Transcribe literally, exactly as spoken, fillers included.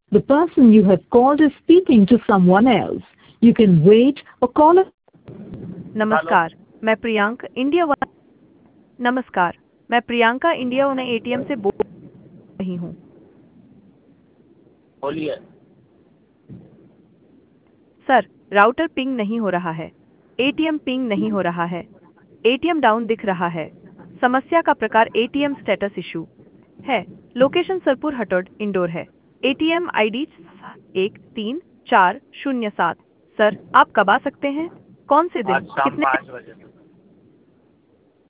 The person you have called is speaking to someone else. You can wait or call it. नमस्कार, मैं Priyank India one नमस्कार, मैं Priyanka India one ATM से बोल रही हूँ। बोलिए। सर, राउटर पिंग नहीं हो रहा है। एटीएम पिंग नहीं हो रहा है। एटीएम डाउन दिख रहा है। समस्या का प्रकार एटीएम स्टेटस इशू है। लोकेशन सरपुर हटोड इंडोर है। एटीएम आईडी एक तीन चार शून्य सात। सर, आप कब आ सकते हैं? कौन से दिन? आज शाम कितने? पाँच बजे।